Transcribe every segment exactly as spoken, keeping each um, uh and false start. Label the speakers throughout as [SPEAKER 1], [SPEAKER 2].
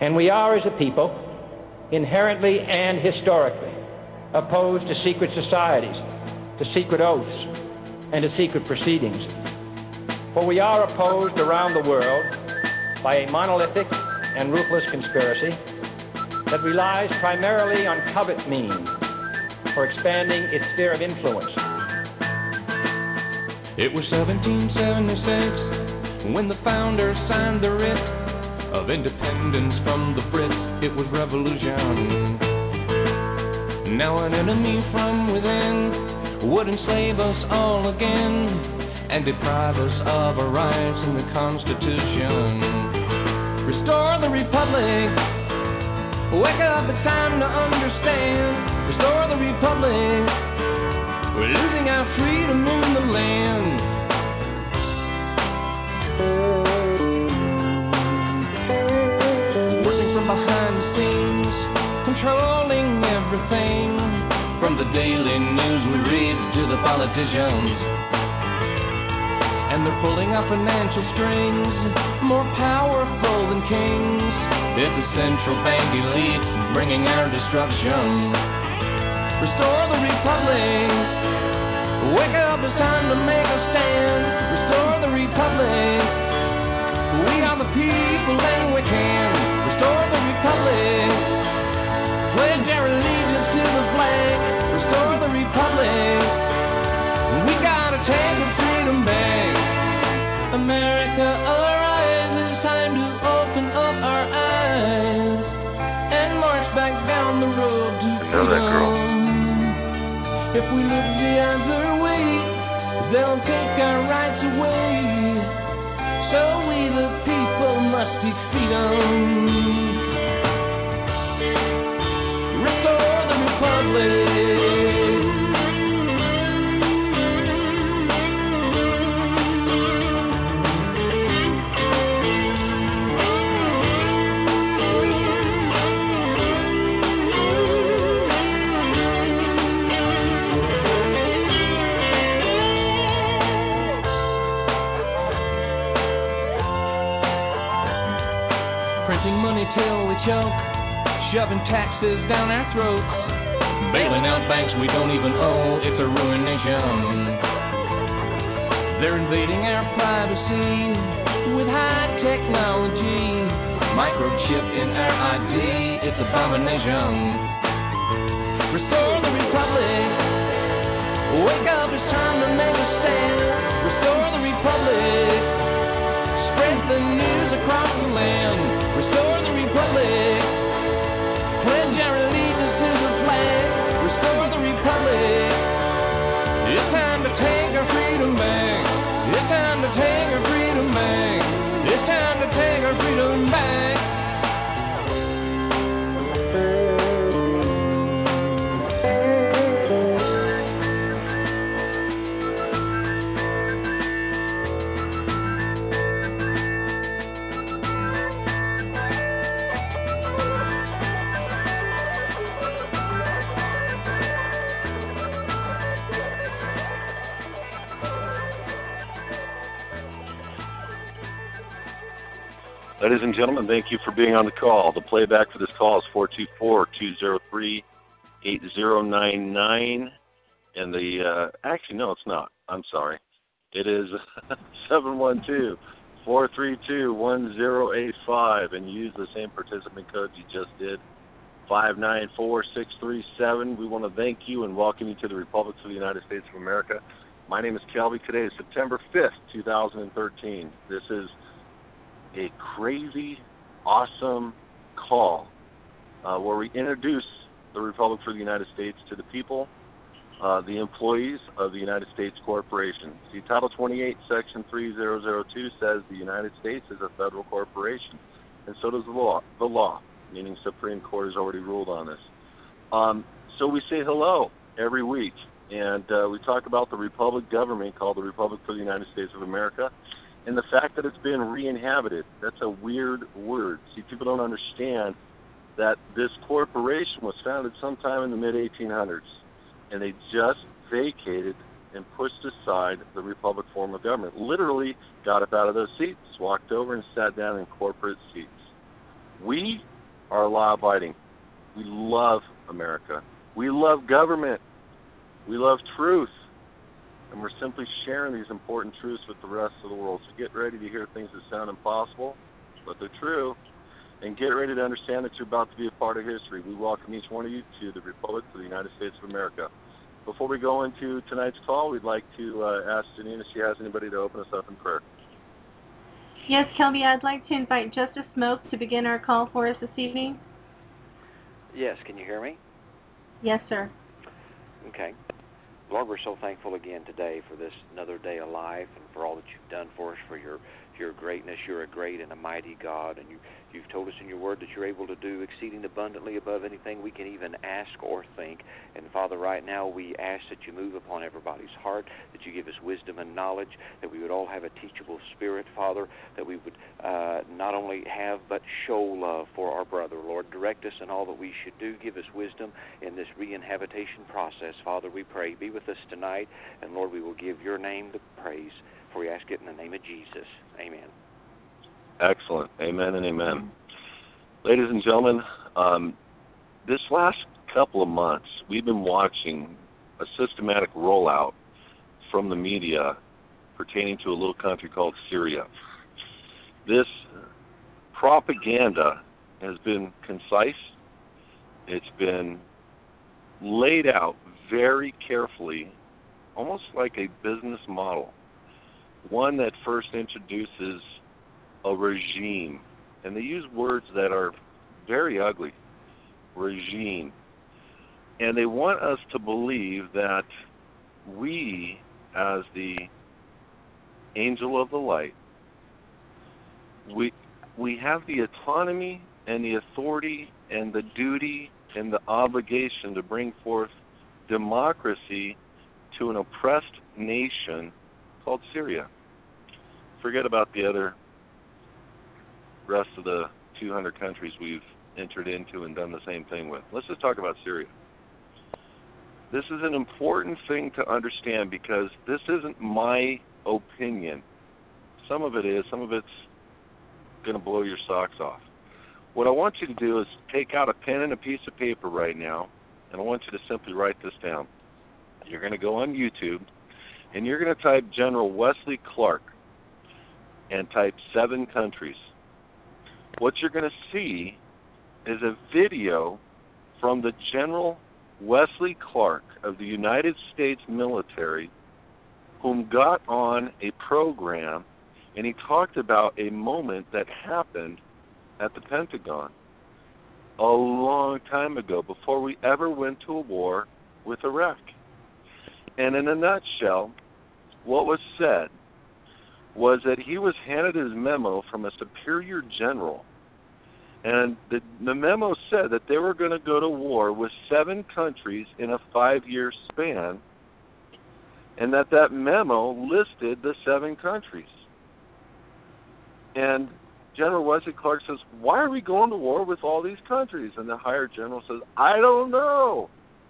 [SPEAKER 1] And we are, as a people, inherently and historically opposed to secret societies, to secret oaths, and to secret proceedings. For we are opposed around the world by a monolithic and ruthless conspiracy that relies primarily on covert means for expanding its sphere of influence.
[SPEAKER 2] It was seventeen seventy-six when the founders signed the writ of independence from the Brits. It was revolution. Now an enemy from within would enslave us all again and deprive us of our rights in the Constitution. Restore the Republic. Wake up, it's time to understand. Restore the Republic. We're losing our freedom in the land. Working from behind the scenes, controlling everything, from the daily news we read to the politicians. And they're pulling our financial strings, more powerful than kings. It's the central bank elite bringing our destruction. Restore the Republic. Wake up, it's time to make a stand. Restore the Republic. We are the people and we can. Restore the Republic. Pledge our allegiance to the flag. Restore the Republic. We gotta take our freedom back. America, arise. It's time to open up our eyes and march back down the road to freedom.
[SPEAKER 3] That girl.
[SPEAKER 2] If we look the other way, they'll take our rights away. So we the people must seek freedom. Restore the Republic. Printing money till we choke, shoving taxes down our throats, bailing out banks we don't even owe. It's a ruination. They're invading our privacy with high technology, microchip in our I D. It's abomination. Restore the Republic. Wake up, it's time to make a stand. Restore the Republic. Spread the news across the land. Restore the Republic. Pledge our allegiance to the flag. Restore the Republic. It's time to take our freedom back. It's time to take our freedom back. It's time to take our freedom back.
[SPEAKER 3] Ladies and gentlemen, thank you for being on the call. The playback for this call is four two four, two zero three, eight zero nine nine. And the, uh, actually, no, it's not. I'm sorry. It is seven one two, four three two, one zero eight five. And use the same participant code you just did, five nine four, six three seven. We want to thank you and welcome you to the Republic of the United States of America. My name is Kelby. Today is September fifth, two thousand thirteen. This is a crazy, awesome call uh, where we introduce the Republic for the United States to the people, uh, the employees of the United States Corporation. See, Title twenty-eight, Section three thousand two says the United States is a federal corporation, and so does the law, the law, meaning Supreme Court has already ruled on this. Um, so we say hello every week, and uh, we talk about the Republic government called the Republic for the United States of America, and the fact that it's been re-inhabited. That's a weird word. See, people don't understand that this corporation was founded sometime in the mid eighteen hundreds, and they just vacated and pushed aside the Republic form of government. Literally got up out of those seats, walked over and sat down in corporate seats. We are law-abiding. We love America. We love government. We love truth. And we're simply sharing these important truths with the rest of the world. So get ready to hear things that sound impossible, but they're true. And get ready to understand that you're about to be a part of history. We welcome each one of you to the Republic of the United States of America. Before we go into tonight's call, we'd like to uh, ask Janine if she has anybody to open us up in prayer.
[SPEAKER 4] Yes, Kelby, I'd like to invite Justice Smoke to begin our call for us this evening.
[SPEAKER 5] Yes, can you hear me?
[SPEAKER 4] Yes, sir.
[SPEAKER 5] Okay. Lord, we're so thankful again today for this another day alive and for all that you've done for us, for your your greatness. You're a great and a mighty God, and you, you've told us in your word that you're able to do exceeding abundantly above anything we can even ask or think. And, Father, right now we ask that you move upon everybody's heart, that you give us wisdom and knowledge, that we would all have a teachable spirit, Father, that we would uh, not only have but show love for our brother. Lord, direct us in all that we should do. Give us wisdom in this re-inhabitation process. Father, we pray, be with us tonight, and, Lord, we will give your name the praise. For we ask it in the name of Jesus. Amen.
[SPEAKER 3] Excellent. Amen and amen. Ladies and gentlemen, um, this last couple of months, we've been watching a systematic rollout from the media pertaining to a little country called Syria. This propaganda has been concise. It's been laid out very carefully, almost like a business model. One that first introduces a regime, and they use words that are very ugly, regime. And they want us to believe that we, as the angel of the light, we we have the autonomy and the authority and the duty and the obligation to bring forth democracy to an oppressed nation called Syria. Forget about the other rest of the two hundred countries we've entered into and done the same thing with. Let's just talk about Syria. This is an important thing to understand because this isn't my opinion. Some of it is. Some of it's going to blow your socks off. What I want you to do is take out a pen and a piece of paper right now, and I want you to simply write this down. You're going to go on YouTube, and you're going to type General Wesley Clark and type seven countries. What you're going to see is a video from the General Wesley Clark of the United States military, whom got on a program, and he talked about a moment that happened at the Pentagon a long time ago, before we ever went to a war with Iraq. And in a nutshell, what was said was that he was handed his memo from a superior general, and the, the memo said that they were going to go to war with seven countries in a five-year span, and that that memo listed the seven countries. And General Wesley Clark says, why are we going to war with all these countries? And the higher general says, I don't know.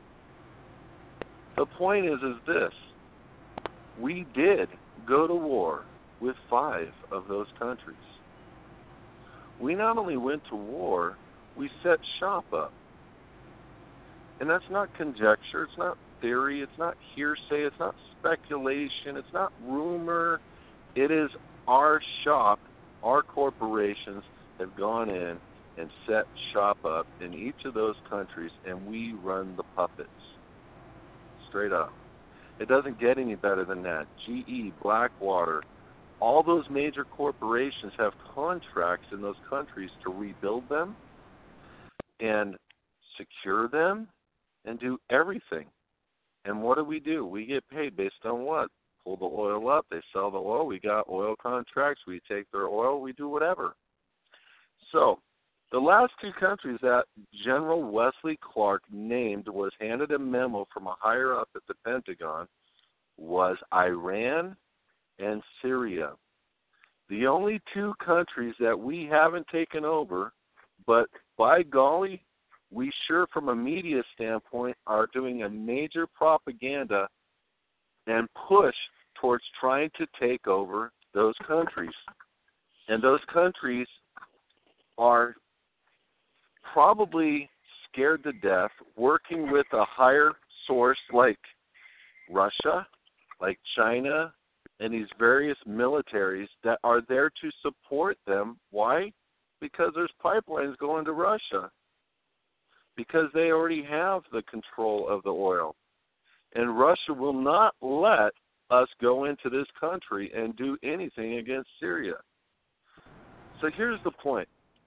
[SPEAKER 3] The point is, is this. We did go to war with five of those countries. We not only went to war, we set shop up. And that's not conjecture, it's not theory, it's not hearsay, it's not speculation, it's not rumor. It is our shop, our corporations have gone in and set shop up in each of those countries, and we run the puppets. Straight up. It doesn't get any better than that. G E, Blackwater, all those major corporations have contracts in those countries to rebuild them and secure them and do everything. And what do we do? We get paid based on what? Pull the oil up, they sell the oil, we got oil contracts, we take their oil, we do whatever. So, the last two countries that General Wesley Clark named, was handed a memo from a higher up at the Pentagon, was Iran and Syria. The only two countries that we haven't taken over, but by golly, we sure from a media standpoint are doing a major propaganda and push towards trying to take over those countries. And those countries are probably scared to death, working with a higher source like Russia, like China, and these various militaries that are there to support them. Why? Because there's pipelines going to Russia. Because they already have the control of the oil. And Russia will not let us go into this country and do anything against Syria. So here's the point.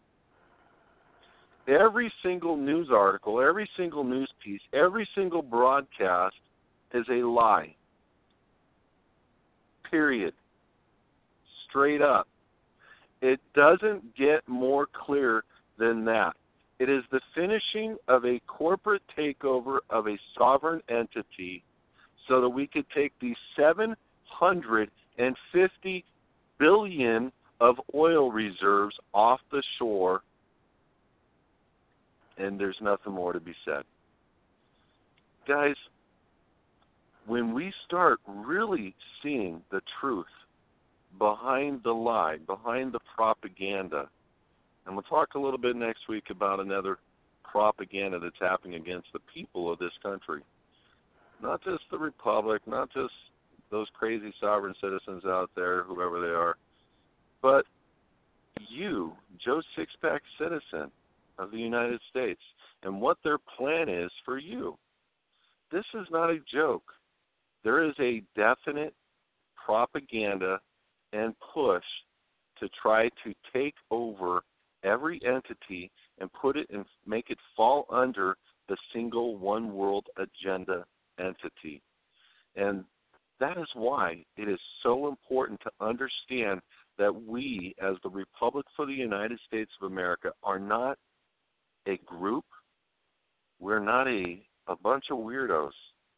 [SPEAKER 3] Every single news article, every single news piece, every single broadcast is a lie. Period. Straight up. It doesn't get more clear than that. It is the finishing of a corporate takeover of a sovereign entity so that we could take these seven hundred fifty billion dollars of oil reserves off the shore, and there's nothing more to be said. Guys, when we start really seeing the truth behind the lie, behind the propaganda, and we'll talk a little bit next week about another propaganda that's happening against the people of this country. Not just the Republic, not just those crazy sovereign citizens out there, whoever they are, but you, Joe Sixpack citizen of the United States, and what their plan is for you. This is not a joke. There is a definite propaganda and push to try to take over every entity and put it and make it fall under the single one world agenda entity. And that is why it is so important to understand that we, as the Republic for the United States of America, are not a group. We're not a, a bunch of weirdos.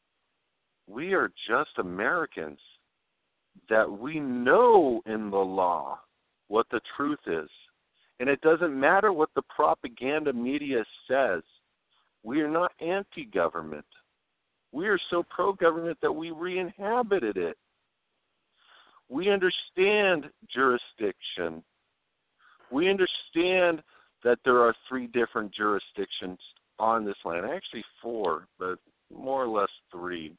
[SPEAKER 3] We are just Americans that we know in the law what the truth is. And it doesn't matter what the propaganda media says. We are not anti-government. We are so pro-government that we re-inhabited it. We understand jurisdiction. We understand that there are three different jurisdictions on this land. Actually four, but more or less three.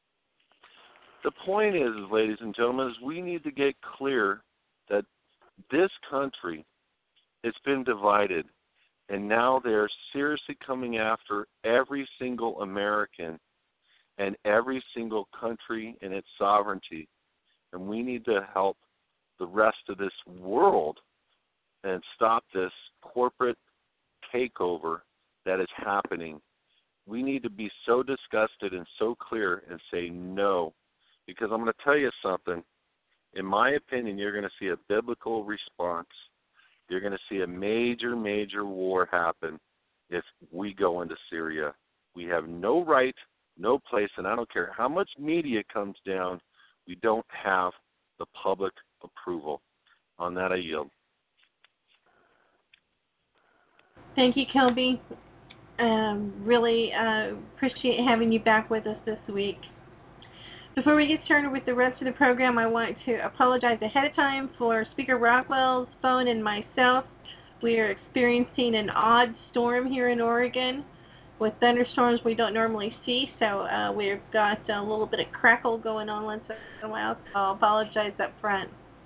[SPEAKER 3] The point is, ladies and gentlemen, is we need to get clear that this country, it's been divided, and now they're seriously coming after every single American and every single country in its sovereignty. And we need to help the rest of this world and stop this corporate takeover that is happening. We need to be so disgusted and so clear and say no. Because I'm going to tell you something. In my opinion, you're going to see a biblical response. You're going to see a major, major war happen if we go into Syria. We have no right, no place, and I don't care how much media comes down, we don't have the public approval. On that, I yield.
[SPEAKER 4] Thank you, Kelby. Um, really uh, appreciate having you back with us this week. Before we get started with the rest of the program, I want to apologize ahead of time for Speaker Rockwell's phone and myself. We are experiencing an odd storm here in Oregon with thunderstorms we don't normally see, so uh, we've got a little bit of crackle going on once in a while, so I'll apologize up front.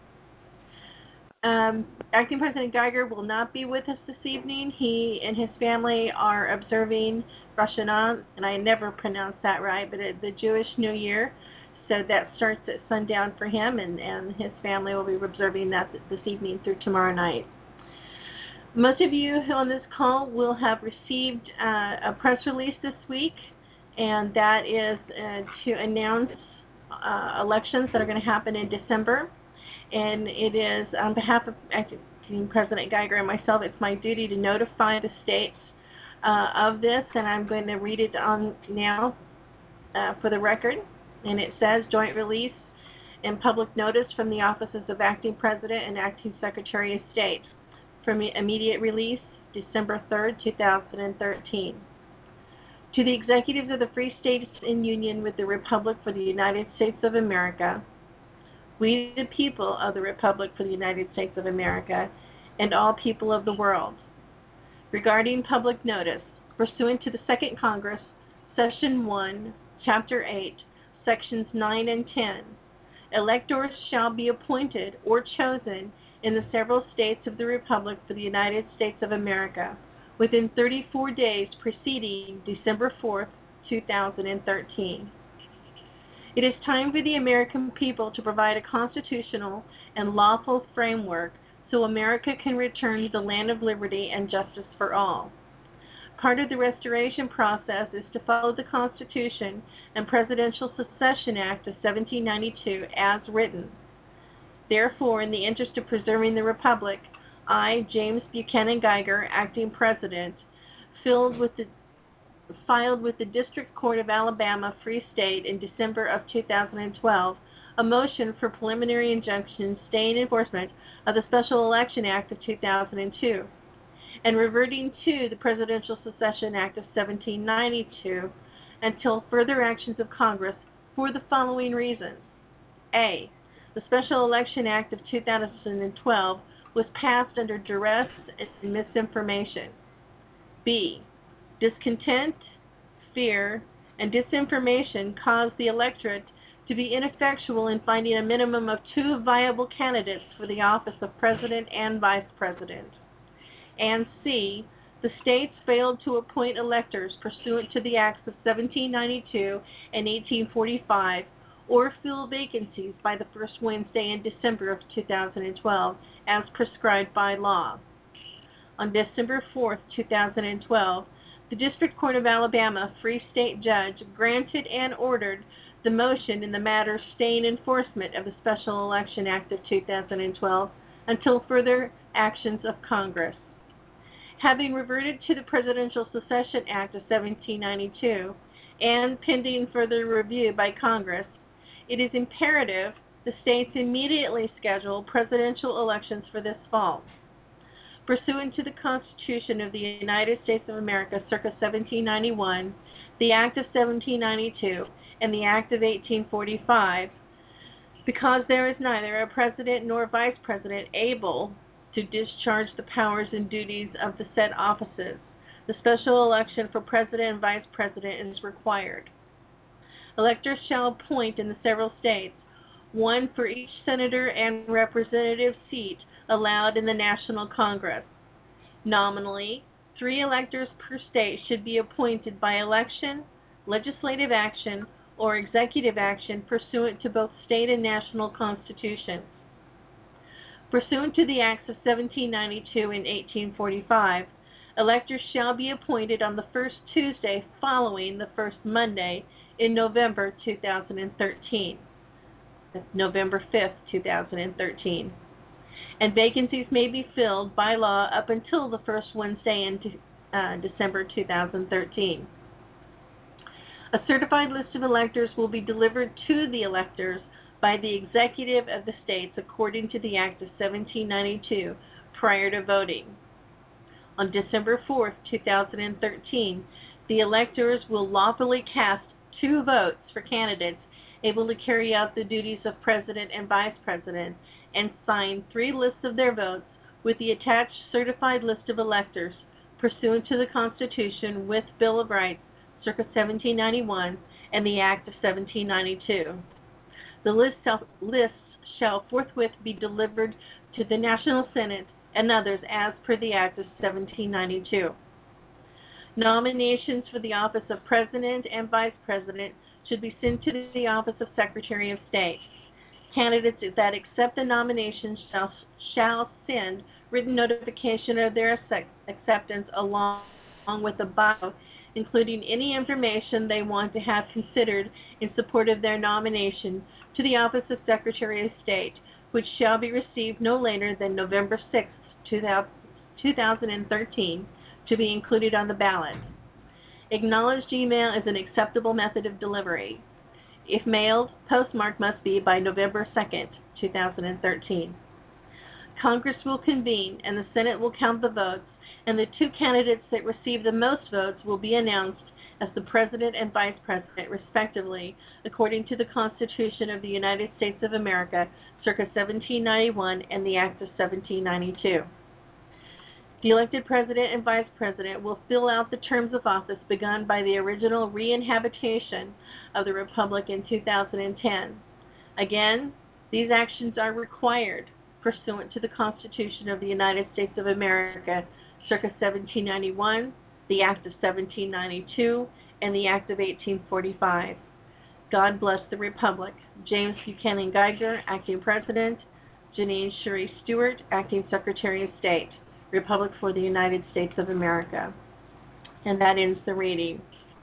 [SPEAKER 4] Um, Acting President Geiger will not be with us this evening. He and his family are observing Rosh Hashanah, and I never pronounced that right, but it, the Jewish New Year. So that starts at sundown for him, and, and his family will be observing that this evening through tomorrow night. Most of you on this call will have received uh, a press release this week, and that is uh, to announce uh, elections that are going to happen in December. And it is, on behalf of Acting President Geiger and myself, it's my duty to notify the states uh, of this, and I'm going to read it on now uh, for the record. And it says, joint release and public notice from the offices of Acting President and Acting Secretary of State. From immediate release, December third, two thousand thirteen. To the executives of the free states in union with the Republic for the United States of America, we the people of the Republic for the United States of America, and all people of the world, regarding public notice, pursuant to the Second Congress, Session one, Chapter eight, Sections nine and ten, electors shall be appointed or chosen in the several states of the Republic for the United States of America within thirty-four days preceding December fourth, two thousand thirteen. It is time for the American people to provide a constitutional and lawful framework so America can return to the land of liberty and justice for all. Part of the restoration process is to follow the Constitution and Presidential Succession Act of seventeen ninety-two as written. Therefore, in the interest of preserving the Republic, I, James Buchanan Geiger, acting President, filled with the filed with the District Court of Alabama, Free State, in December of two thousand twelve, a motion for preliminary injunction staying enforcement of the Special Election Act of two thousand two, and reverting to the Presidential Succession Act of seventeen ninety-two until further actions of Congress for the following reasons. A. The Special Election Act of two thousand twelve was passed under duress and misinformation. B. Discontent, fear, and disinformation caused the electorate to be ineffectual in finding a minimum of two viable candidates for the office of President and Vice President. And C. The states failed to appoint electors pursuant to the Acts of seventeen ninety-two and eighteen forty-five or fill vacancies by the first Wednesday in December of two thousand twelve as prescribed by law. On December fourth, two thousand twelve, the District Court of Alabama Free State judge granted and ordered the motion in the matter staying enforcement of the Special Election Act of two thousand twelve until further actions of Congress. Having reverted to the Presidential Succession Act of seventeen ninety-two and pending further review by Congress, it is imperative the states immediately schedule presidential elections for this fall. Pursuant to the Constitution of the United States of America circa seventeen ninety-one, the Act of seventeen ninety-two, and the Act of eighteen forty-five, because there is neither a president nor vice president able to discharge the powers and duties of the said offices, the special election for president and vice president is required. Electors shall appoint in the several states one for each senator and representative seat allowed in the National Congress. Nominally, three electors per state should be appointed by election, legislative action, or executive action pursuant to both state and national constitutions. Pursuant to the Acts of seventeen ninety-two and eighteen forty-five, electors shall be appointed on the first Tuesday following the first Monday in November two thousand thirteen. That's November fifth, two thousand thirteen. And vacancies may be filled by law up until the first Wednesday in uh, December two thousand thirteen. A certified list of electors will be delivered to the electors by the executive of the states according to the Act of seventeen ninety-two prior to voting. On December fourth, two thousand thirteen, the electors will lawfully cast two votes for candidates able to carry out the duties of President and Vice President and sign three lists of their votes with the attached certified list of electors pursuant to the Constitution with Bill of Rights circa seventeen ninety-one and the Act of seventeen ninety-two. The list shall, lists shall forthwith be delivered to the National Senate and others as per the Act of seventeen ninety-two. Nominations for the office of President and Vice President should be sent to the office of Secretary of State. Candidates that accept the nomination shall, shall send written notification of their acceptance along, along with a bio, including any information they want to have considered in support of their nomination to the office of Secretary of State, which shall be received no later than November sixth, two thousand thirteen, to be included on the ballot. Acknowledged email is an acceptable method of delivery. If mailed, postmark must be by November second, two thousand thirteen. Congress will convene and the Senate will count the votes, and the two candidates that receive the most votes will be announced as the President and Vice President, respectively, according to the Constitution of the United States of America, circa seventeen ninety-one, and the Act of seventeen ninety-two. The elected president and vice president will fill out the terms of office begun by the original re-inhabitation of the Republic in two thousand ten. Again, these actions are required pursuant to the Constitution of the United States of America, circa seventeen ninety-one, the Act of seventeen ninety-two, and the Act of eighteen forty-five. God bless the Republic. James Buchanan Geiger, Acting President. Janine Sherry Stewart, Acting Secretary of State. Republic for the United States of America. And that ends the reading.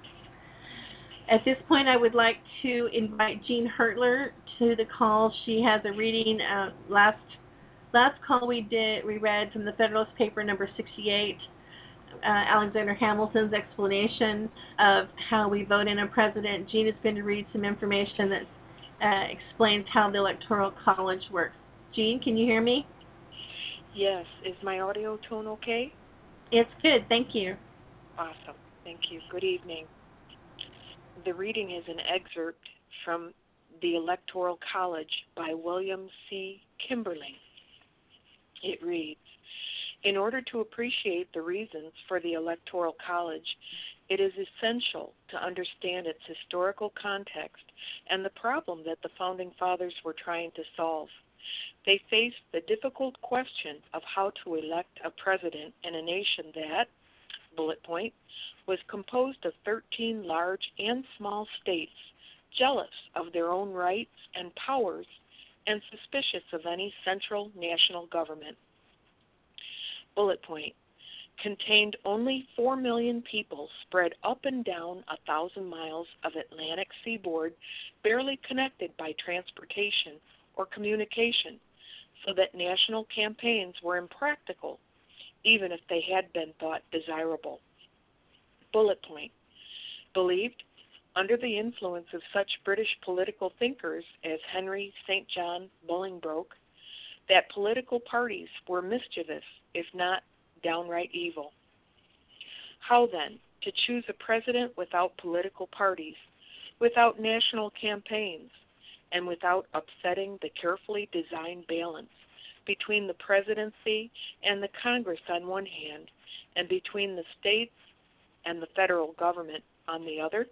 [SPEAKER 4] At this point, I would like to invite Jean Hertler to the call. She has a reading. Uh, last last call we did, we read from the Federalist paper number sixty-eight, uh, Alexander Hamilton's explanation of how we vote in a president. Jean is going to read some information that uh, explains how the Electoral College works. Jean, can you hear me?
[SPEAKER 6] Yes. Is my audio tone okay?
[SPEAKER 4] It's good. Thank you.
[SPEAKER 6] Awesome. Thank you. Good evening. The reading is an excerpt from The Electoral College by William C. Kimberling. It reads, in order to appreciate the reasons for the Electoral College, it is essential to understand its historical context and the problem that the Founding Fathers were trying to solve. They faced the difficult question of how to elect a president in a nation that, bullet point, was composed of thirteen large and small states, jealous of their own rights and powers and suspicious of any central national government. Bullet point, contained only four million people spread up and down a thousand miles of Atlantic seaboard, barely connected by transportation or communication, so that national campaigns were impractical, even if they had been thought desirable. Bullet point, believed, under the influence of such British political thinkers as Henry Saint John Bolingbroke, that political parties were mischievous, if not downright evil. How then to choose a president without political parties, without national campaigns, and without upsetting the carefully designed balance between the presidency and the Congress on one hand, and between the states and the federal government on the other?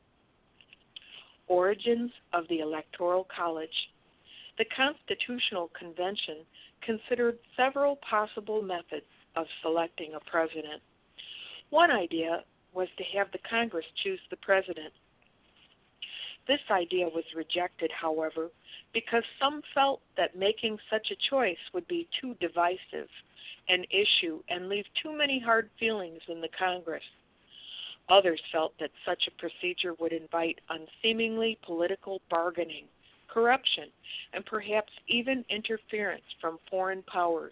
[SPEAKER 6] Origins of the Electoral College. The Constitutional Convention considered several possible methods of selecting a president. One idea was to have the Congress choose the president. This idea was rejected, however, because some felt that making such a choice would be too divisive an issue and leave too many hard feelings in the Congress. Others felt that such a procedure would invite unseemingly political bargaining, corruption, and perhaps even interference from foreign powers.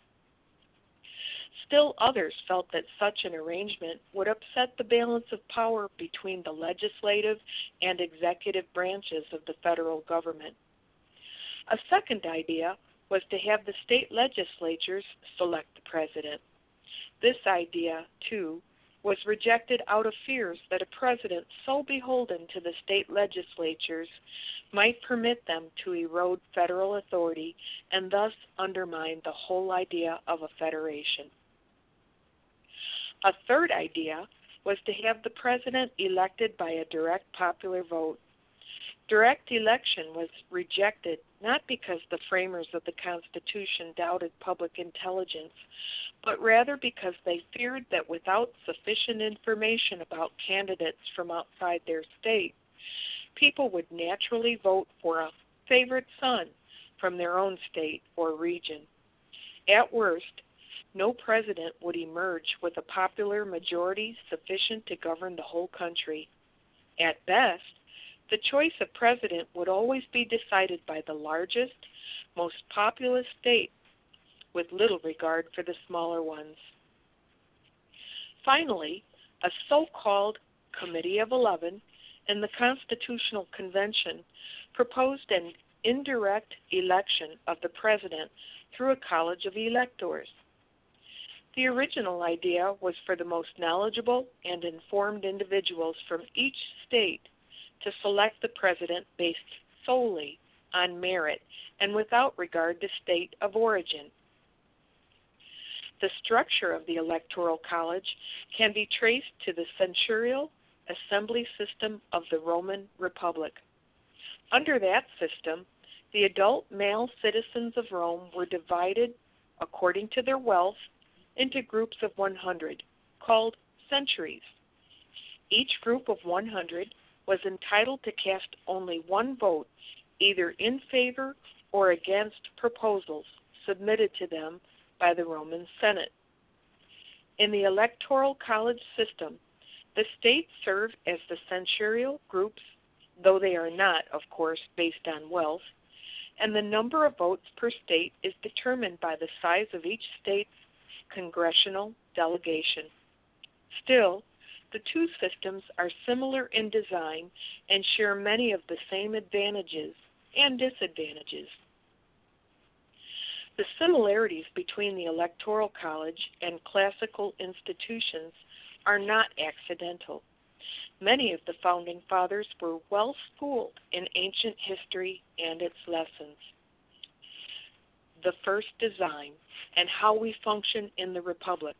[SPEAKER 6] Still others felt that such an arrangement would upset the balance of power between the legislative and executive branches of the federal government. A second idea was to have the state legislatures select the president. This idea, too, was rejected out of fears that a president so beholden to the state legislatures might permit them to erode federal authority and thus undermine the whole idea of a federation. A third idea was to have the president elected by a direct popular vote. Direct election was rejected not because the framers of the Constitution doubted public intelligence, but rather because they feared that without sufficient information about candidates from outside their state, people would naturally vote for a favorite son from their own state or region. At worst, no president would emerge with a popular majority sufficient to govern the whole country. At best, the choice of president would always be decided by the largest, most populous state, with little regard for the smaller ones. Finally, a so-called Committee of Eleven in the Constitutional Convention proposed an indirect election of the president through a college of electors. The original idea was for the most knowledgeable and informed individuals from each state to select the president based solely on merit and without regard to state of origin. The structure of the Electoral College can be traced to the censorial assembly system of the Roman Republic. Under that system, the adult male citizens of Rome were divided, according to their wealth, into groups of one hundred, called centuries. Each group of one hundred was entitled to cast only one vote, either in favor or against proposals submitted to them by the Roman Senate. In the Electoral College system, the states serve as the censorial groups, though they are not, of course, based on wealth, and the number of votes per state is determined by the size of each state's congressional delegation. Still, the two systems are similar in design and share many of the same advantages and disadvantages. The similarities between the Electoral College and classical institutions are not accidental. Many of the Founding Fathers were well schooled in ancient history and its lessons. The first design and how we function in the Republic.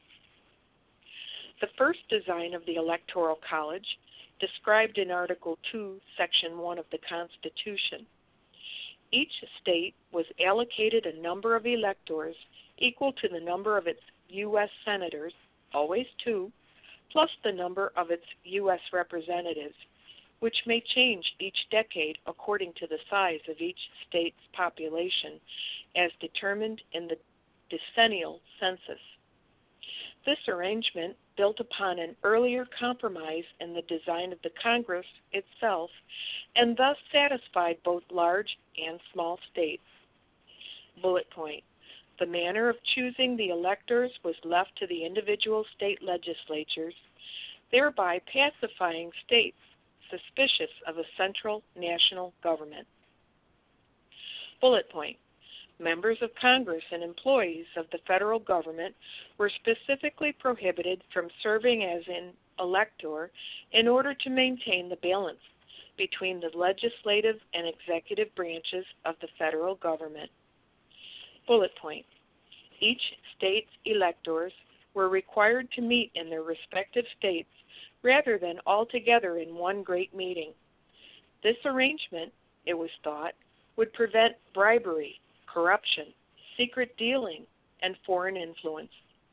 [SPEAKER 6] The first design of the Electoral College, described in Article two, Section one of the Constitution. Each state was allocated a number of electors equal to the number of its U S senators, always two, plus the number of its U S representatives, which may change each decade according to the size of each state's population as determined in the decennial census. This arrangement built upon an earlier compromise in the design of the Congress itself and thus satisfied both large and small states. Bullet point. The manner of choosing the electors was left to the individual state legislatures, thereby pacifying states suspicious of a central national government. Bullet point. Members of Congress and employees of the federal government were specifically prohibited from serving as an elector in order to maintain the balance between the legislative and executive branches of the federal government. Bullet point. Each state's electors were required to meet in their respective states rather than all together in one great meeting. This arrangement, it was thought, would prevent bribery, corruption, secret dealing, and foreign influence.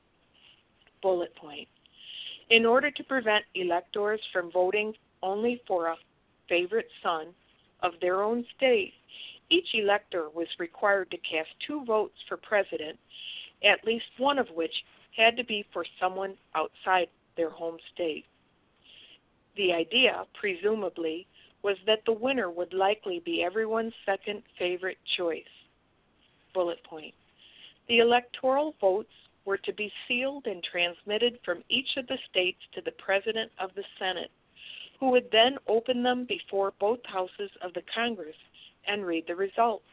[SPEAKER 6] Bullet point. In order to prevent electors from voting only for a favorite son of their own state, each elector was required to cast two votes for president, at least one of which had to be for someone outside their home state. The idea, presumably, was that the winner would likely be everyone's second favorite choice. Bullet point. The electoral votes were to be sealed and transmitted from each of the states to the President of the Senate, who would then open them before both houses of the Congress and read the results.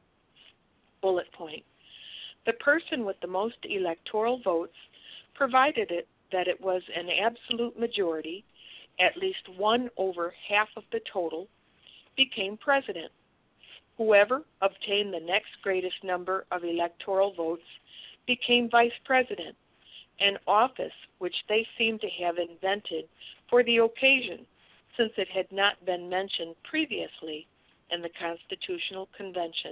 [SPEAKER 6] Bullet point. The person with the most electoral votes, provided it that it was an absolute majority, at least one over half of the total, became president. Whoever obtained the next greatest number of electoral votes became vice president, an office which they seemed to have invented for the occasion, since it had not been mentioned previously in the Constitutional Convention.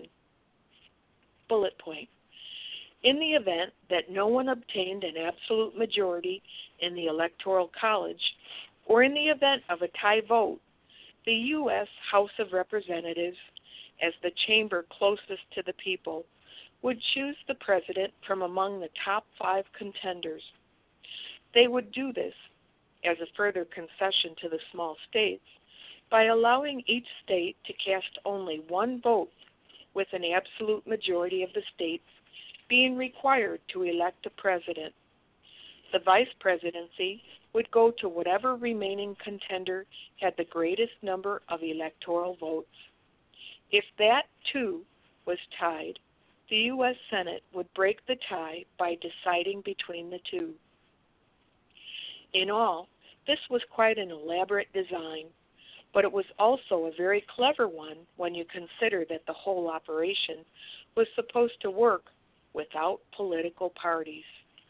[SPEAKER 6] Bullet point. In the event that no one obtained an absolute majority in the Electoral College, or in the event of a tie vote, the U S House of Representatives, as the chamber closest to the people, would choose the president from among the top five contenders. They would do this, as a further concession to the small states, by allowing each state to cast only one vote, with an absolute majority of the states being required to elect a president. The vice presidency would go to whatever remaining contender had the greatest number of electoral votes. If that, too, was tied, the U S Senate would break the tie by deciding between the two. In all, this was quite an elaborate design, but it was also a very clever one when you consider that the whole operation was supposed to work without political parties.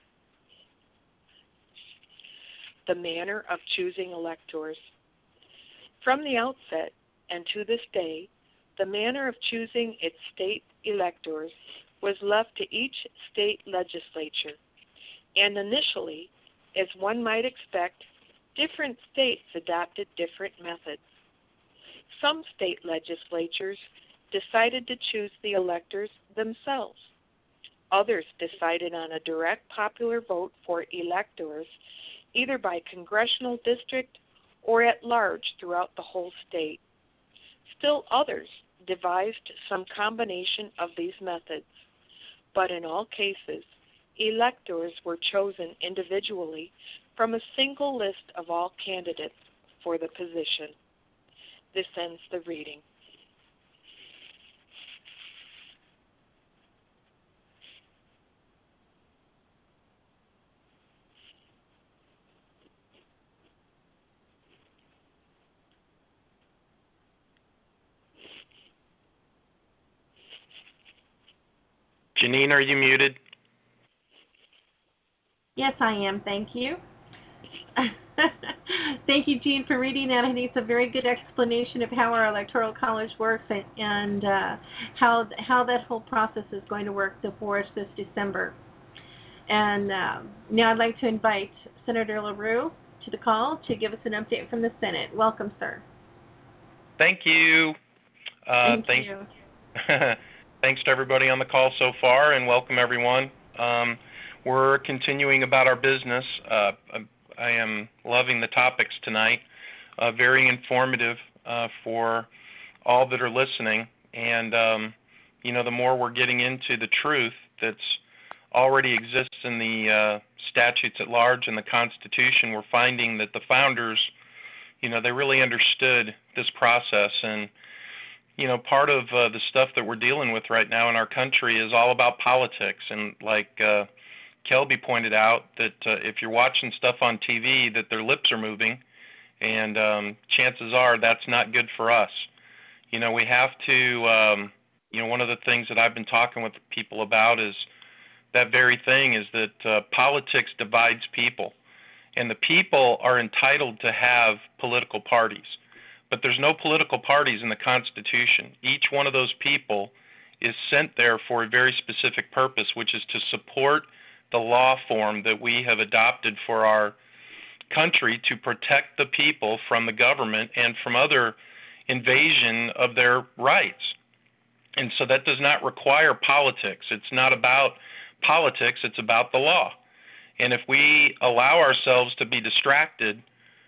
[SPEAKER 6] The manner of choosing electors. From the outset, and to this day, the manner of choosing its state electors was left to each state legislature, and initially, as one might expect, different states adopted different methods. Some state legislatures decided to choose the electors themselves. Others decided on a direct popular vote for electors, either by congressional district or at large throughout the whole state. Still others devised some combination of these methods, but in all cases, electors were chosen individually from a single list of all candidates for the position. This ends the reading.
[SPEAKER 7] Janine, are you muted?
[SPEAKER 4] Yes, I am. Thank you. Thank you, Jean, for reading that. I think it's a very good explanation of how our Electoral College works and, and uh, how how that whole process is going to work for us this December. And uh, now I'd like to invite Senator LaRue to the call to give us an update from the Senate. Welcome, sir.
[SPEAKER 7] Thank you. Uh,
[SPEAKER 4] Thank
[SPEAKER 7] thank
[SPEAKER 4] you.
[SPEAKER 7] Thanks to everybody on the call so far, and welcome everyone. Um, we're continuing about our business. Uh, I am loving the topics tonight, uh, very informative uh, for all that are listening. And, um, you know, the more we're getting into the truth that's already exists in the uh, statutes at large and the Constitution, we're finding that the founders, you know, they really understood this process. And, you know, part of uh, the stuff that we're dealing with right now in our country is all about politics. And like uh, Kelby pointed out, that uh, if you're watching stuff on T V, that their lips are moving, and um, chances are that's not good for us. You know, we have to, um, you know, one of the things that I've been talking with people about is that very thing, is that uh, politics divides people. And the people are entitled to have political parties. But there's no political parties in the Constitution. Each one of those people is sent there for a very specific purpose, which is to support the law form that we have adopted for our country to protect the people from the government and from other invasion of their rights. And so that does not require politics. It's not about politics, it's about the law. And if we allow ourselves to be distracted,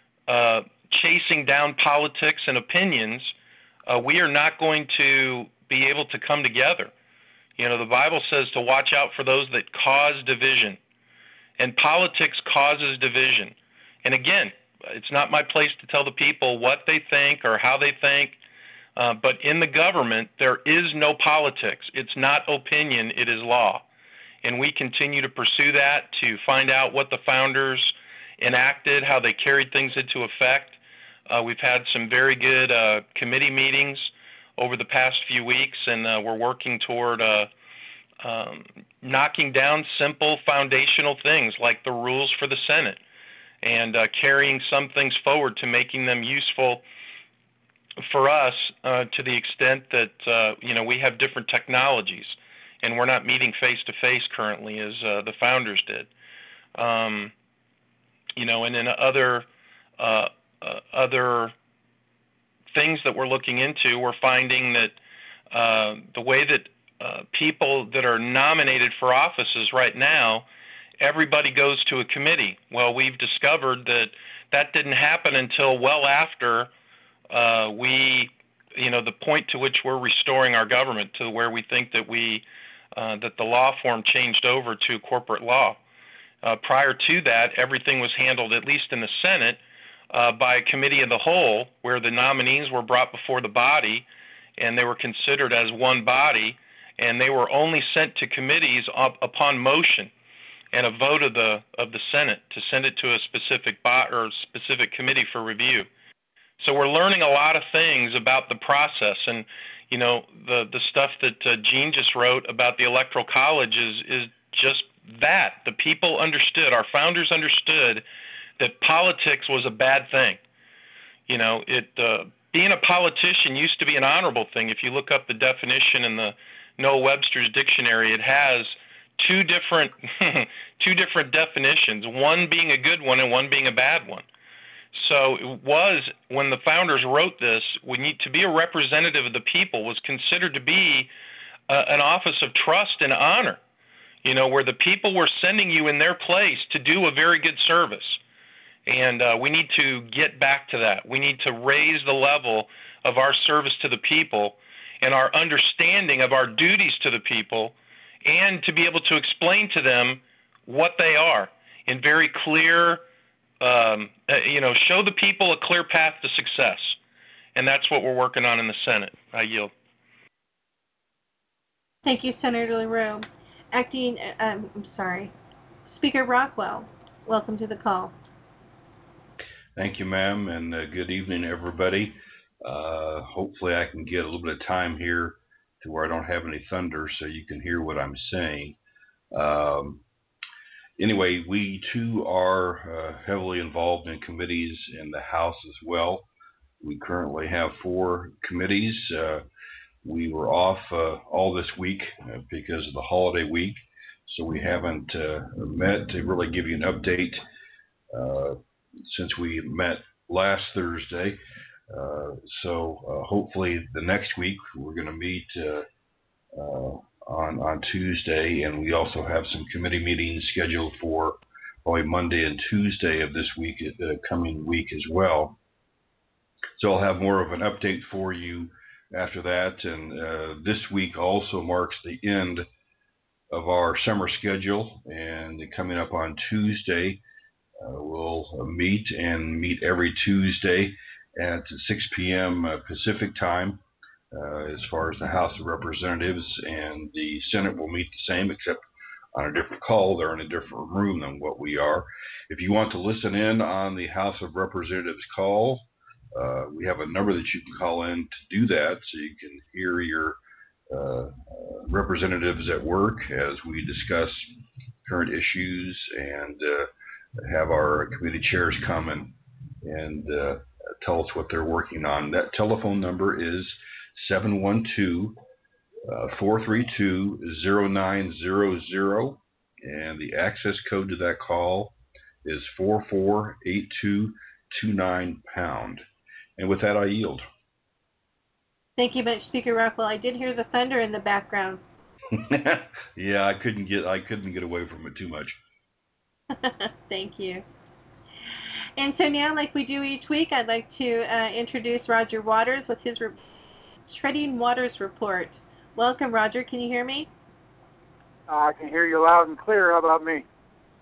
[SPEAKER 7] uh, chasing down politics and opinions, uh, we are not going to be able to come together. You know, the Bible says to watch out for those that cause division. And politics causes division. And again, it's not my place to tell the people what they think or how they think, uh, but in the government, there is no politics. It's not opinion, it is law. And we continue to pursue that, to find out what the founders enacted, how they carried things into effect. Uh, we've had some very good uh, committee meetings over the past few weeks, and uh, we're working toward uh, um, knocking down simple foundational things like the rules for the Senate, and uh, carrying some things forward to making them useful for us uh, to the extent that, uh, you know, we have different technologies, and we're not meeting face-to-face currently as uh, the founders did. Um, you know, and then other uh, uh, other things that we're looking into, we're finding that uh, the way that uh, people that are nominated for offices right now, everybody goes to a committee. Well, we've discovered that that didn't happen until well after uh, we, you know, the point to which we're restoring our government to where we think that we, uh, that the law form changed over to corporate law. Uh, prior to that, everything was handled, at least in the Senate, uh, by a committee of the whole, where the nominees were brought before the body, and they were considered as one body, and they were only sent to committees up upon motion and a vote of the of the Senate to send it to a specific bot or specific committee for review. So we're learning a lot of things about the process, and You know, the the stuff that uh, Gene just wrote about the Electoral College is is just that. The people understood, our founders understood, that politics was a bad thing. You know, it uh, being a politician used to be an honorable thing. If you look up the definition in the Noah Webster's dictionary, it has two different two different definitions, one being a good one and one being a bad one. So it was, when the founders wrote this, we need to be a representative of the people was considered to be uh, an office of trust and honor, you know, where the people were sending you in their place to do a very good service. And uh, we need to get back to that. We need to raise the level of our service to the people and our understanding of our duties to the people, and to be able to explain to them what they are in very clear, um, uh, you know, show the people a clear path to success. And that's what we're working on in the Senate. I yield.
[SPEAKER 4] Thank you, Senator LaRue. Acting, um, I'm sorry, Speaker Rockwell, welcome to the call.
[SPEAKER 8] Thank you, ma'am, and uh, good evening, everybody. Uh, hopefully I can get a little bit of time here to where I don't have any thunder so you can hear what I'm saying. Um, anyway, we too are uh, heavily involved in committees in the House as well. We currently have four committees. Uh, we were off uh, all this week uh, because of the holiday week, so we haven't uh, met to really give you an update uh, since we met last Thursday. Uh, so uh, hopefully the next week we're going to meet uh, uh, on on Tuesday, and we also have some committee meetings scheduled for probably Monday and Tuesday of this week, uh, coming week as well. So I'll have more of an update for you after that, and uh, this week also marks the end of our summer schedule, and coming up on Tuesday uh, we'll meet and meet every Tuesday at six p.m. Uh, Pacific time, uh, as far as the House of Representatives, and the Senate will meet the same, except on a different call. They're in a different room than what we are. If you want to listen in on the House of Representatives call, uh, we have a number that you can call in to do that, so you can hear your uh, uh, representatives at work as we discuss current issues, and uh, have our committee chairs come and, and uh, tell us what they're working on. That telephone number is seven one two, four three two, zero nine zero zero, and the access code to that call is four four eight two two nine pound. And with that, I yield.
[SPEAKER 4] Thank you much, Speaker Rockwell. I did hear the thunder in the background.
[SPEAKER 8] Yeah, I couldn't get I couldn't get away from it too much.
[SPEAKER 4] Thank you. And so now, like we do each week, I'd like to uh, introduce Roger Waters with his re- Treading Waters report. Welcome, Roger. Can you hear me?
[SPEAKER 9] Uh, I can hear you loud and clear. How about me?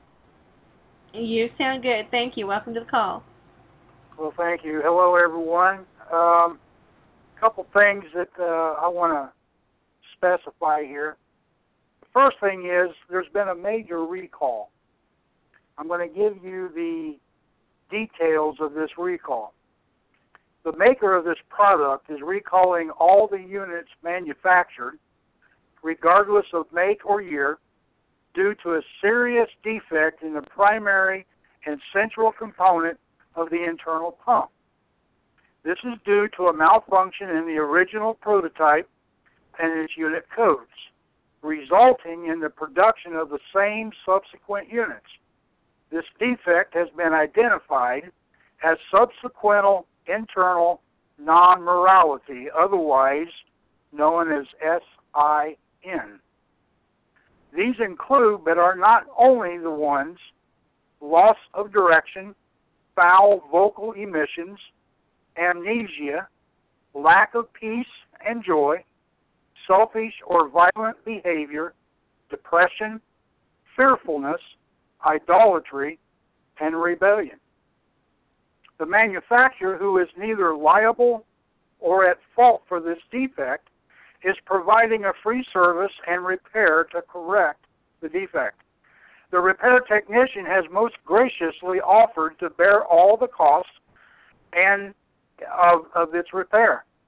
[SPEAKER 4] You sound good. Thank you. Welcome to the call.
[SPEAKER 9] Well, thank you. Hello, everyone. A um, couple things that uh, I want to specify here. The first thing is there's been a major recall. I'm going to give you the details of this recall. The maker of this product is recalling all the units manufactured, regardless of make or year, due to a serious defect in the primary and central component of the internal pump. This is due to a malfunction in the original prototype and its unit codes, resulting in the production of the same subsequent units. This defect has been identified as subsequent internal non-morality, otherwise known as S I N. These include, but are not only the ones, loss of direction, foul vocal emissions, amnesia, lack of peace and joy, selfish or violent behavior, depression, fearfulness, idolatry, and rebellion. The manufacturer, who is neither liable or at fault for this defect, is providing a free service and repair to correct the defect. The repair technician has most graciously offered to bear all the costs and of, of its repair.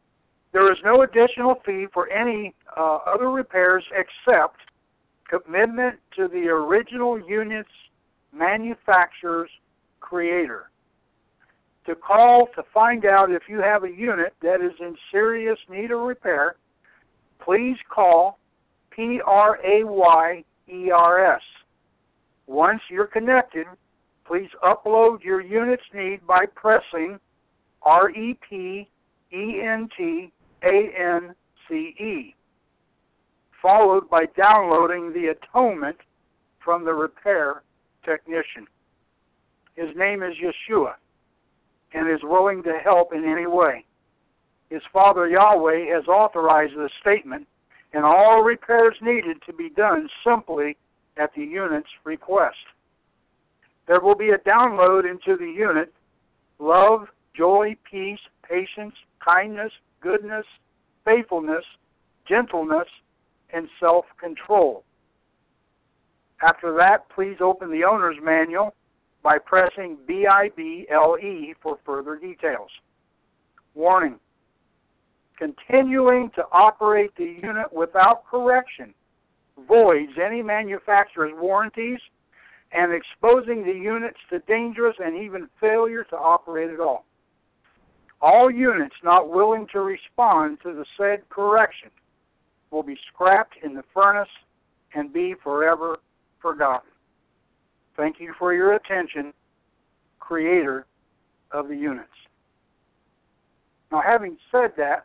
[SPEAKER 9] There is no additional fee for any uh, other repairs except commitment to the original unit's manufacturer's creator. To call to find out if you have a unit that is in serious need of repair, please call P R A Y E R S. Once you're connected, please upload your unit's need by pressing R E P E N T A N C E, followed by downloading the atonement from the repair technician. His name is Yeshua and is willing to help in any way. His Father Yahweh has authorized the statement and all repairs needed to be done simply at the unit's request. There will be a download into the unit: love, joy, peace, patience, kindness, goodness, faithfulness, gentleness, and self-control. After that, please open the owner's manual by pressing B I B L E for further details. Warning: continuing to operate the unit without correction voids any manufacturer's warranties and exposing the units to dangerous and even failure to operate at all. All units not willing to respond to the said correction will be scrapped in the furnace and be forever forgotten. Thank you for your attention, creator of the units. Now, having said that,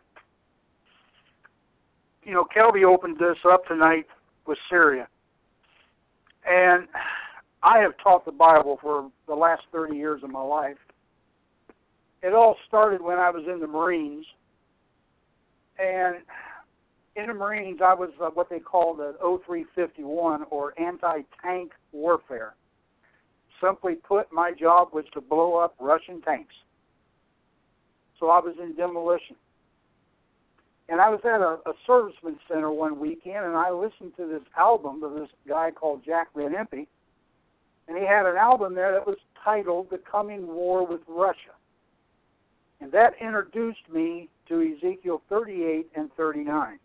[SPEAKER 9] you know, Kelby opened this up tonight with Syria. And I have taught the Bible for the last thirty years of my life. It all started when I was in the Marines. And in the Marines, I was uh, what they called an O three fifty-one, or anti-tank warfare. Simply put, my job was to blow up Russian tanks. So I was in demolition. And I was at a, a serviceman center one weekend, and I listened to this album of this guy called Jack Van Impe. And he had an album there that was titled The Coming War with Russia. And that introduced me to Ezekiel thirty-eight and thirty-nine.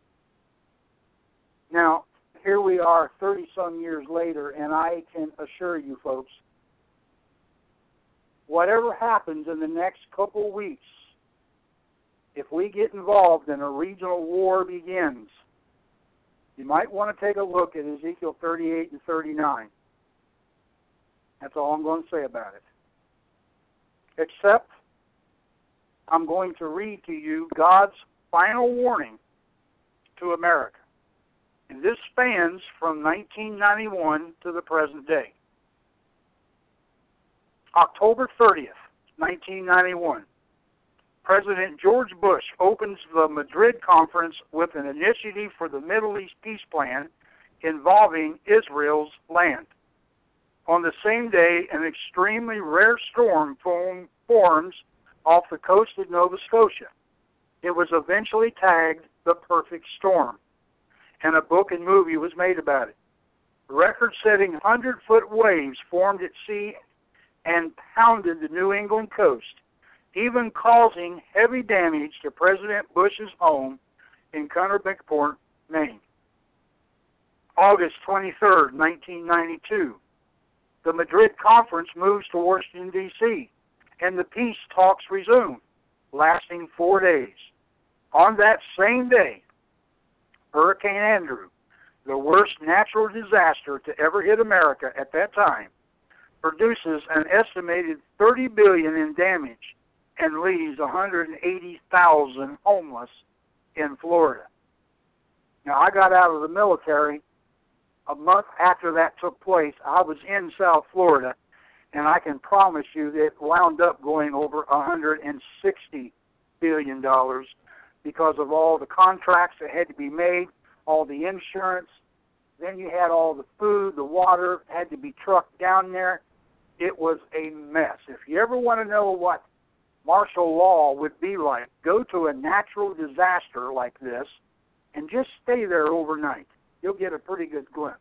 [SPEAKER 9] Now, here we are thirty-some years later, and I can assure you folks, whatever happens in the next couple weeks, if we get involved and a regional war begins, you might want to take a look at Ezekiel thirty-eight and thirty-nine. That's all I'm going to say about it. Except I'm going to read to you God's final warning to America. And this spans from nineteen ninety-one to the present day. October thirtieth, nineteen ninety-one. President George Bush opens the Madrid Conference with an initiative for the Middle East peace plan involving Israel's land. On the same day, an extremely rare storm forms off the coast of Nova Scotia. It was eventually tagged the perfect storm, and a book and movie was made about it. Record-setting hundred-foot waves formed at sea and pounded the New England coast, even causing heavy damage to President Bush's home in Kennebunkport, Maine. August twenty-third, nineteen ninety-two. The Madrid Conference moves to Washington, D C, and the peace talks resume, lasting four days. On that same day, Hurricane Andrew, the worst natural disaster to ever hit America at that time, produces an estimated thirty billion dollars in damage and leaves one hundred eighty thousand homeless in Florida. Now, I got out of the military a month after that took place. I was in South Florida, and I can promise you that it wound up going over one hundred sixty billion dollars because of all the contracts that had to be made, all the insurance. Then you had all the food, the water had to be trucked down there. It was a mess. If you ever want to know what martial law would be like, go to a natural disaster like this and just stay there overnight. You'll get a pretty good glimpse.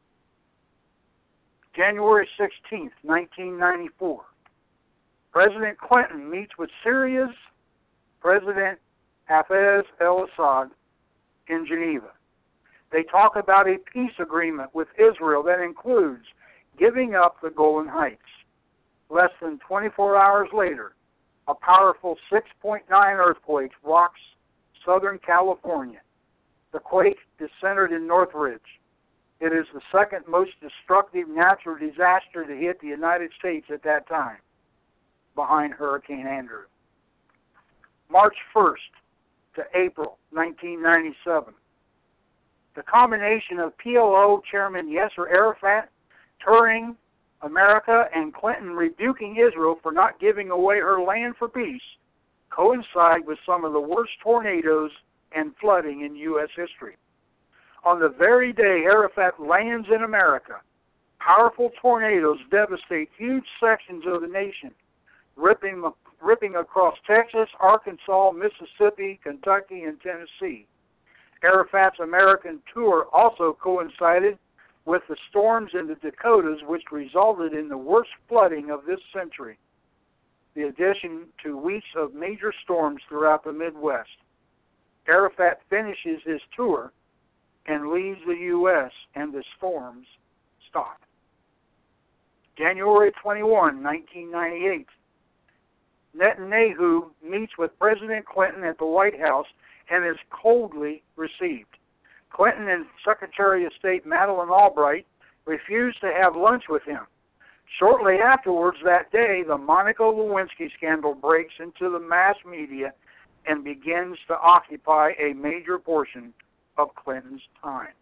[SPEAKER 9] January sixteenth, nineteen ninety-four. President Clinton meets with Syria's President Hafez el-Assad in Geneva. They talk about a peace agreement with Israel that includes giving up the Golan Heights. Less than twenty-four hours later, a powerful six point nine earthquake rocks Southern California. The quake is centered in Northridge. It is the second most destructive natural disaster to hit the United States at that time, behind Hurricane Andrew. March first to April nineteen ninety-seven. The combination of P L O Chairman Yasser Arafat touring America and Clinton rebuking Israel for not giving away her land for peace coincide with some of the worst tornadoes and flooding in U S history. On the very day Arafat lands in America, powerful tornadoes devastate huge sections of the nation, ripping, ripping across Texas, Arkansas, Mississippi, Kentucky, and Tennessee. Arafat's American tour also coincided with the storms in the Dakotas, which resulted in the worst flooding of this century, the addition to weeks of major storms throughout the Midwest. Arafat finishes his tour and leaves the U S, and the storms stop. January twenty-first, nineteen ninety-eight. Netanyahu meets with President Clinton at the White House and is coldly received. Clinton and Secretary of State Madeleine Albright refused to have lunch with him. Shortly afterwards that day, the Monica Lewinsky scandal breaks into the mass media and begins to occupy a major portion of Clinton's time.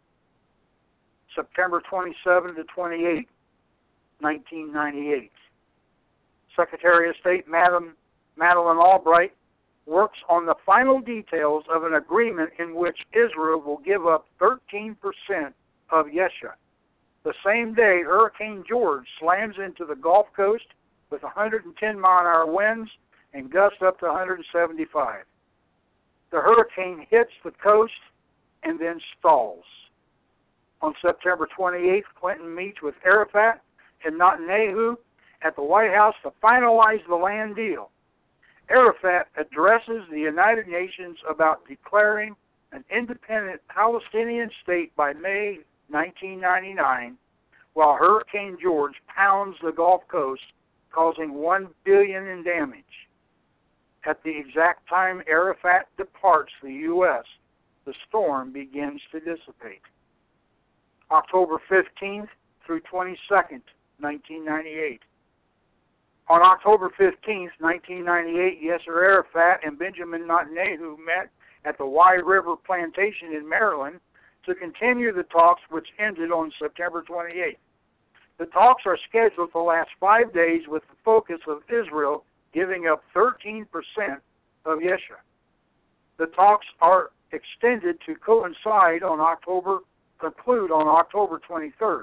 [SPEAKER 9] September twenty-seventh to twenty-eighth, nineteen ninety-eight. Secretary of State Madam, Madeleine Albright works on the final details of an agreement in which Israel will give up thirteen percent of Yesha. The same day, Hurricane George slams into the Gulf Coast with one hundred ten mile an hour winds and gusts up to one hundred seventy-five. The hurricane hits the coast and then stalls. On September twenty-eighth, Clinton meets with Arafat and Netanyahu at the White House to finalize the land deal. Arafat addresses the United Nations about declaring an independent Palestinian state by May nineteen ninety-nine, while Hurricane George pounds the Gulf Coast, causing one billion dollars in damage. At the exact time Arafat departs the U S, the storm begins to dissipate. October fifteenth through twenty-second, nineteen ninety-eight. On October fifteenth, nineteen ninety-eight, Yasser Arafat and Benjamin Netanyahu met at the Wye River Plantation in Maryland to continue the talks, which ended on September twenty-eighth. The talks are scheduled to last five days with the focus of Israel giving up thirteen percent of Yesha. The talks are extended to coincide on October, conclude on October twenty-third.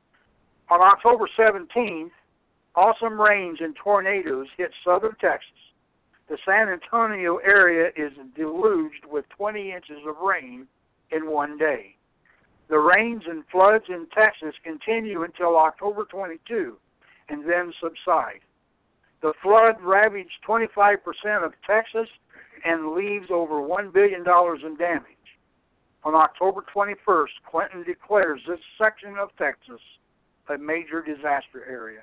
[SPEAKER 9] On October seventeenth, awesome rains and tornadoes hit southern Texas. The San Antonio area is deluged with twenty inches of rain in one day. The rains and floods in Texas continue until October twenty-second and then subside. The flood ravaged twenty-five percent of Texas and leaves over one billion dollars in damage. On October twenty-first, Clinton declares this section of Texas a major disaster area.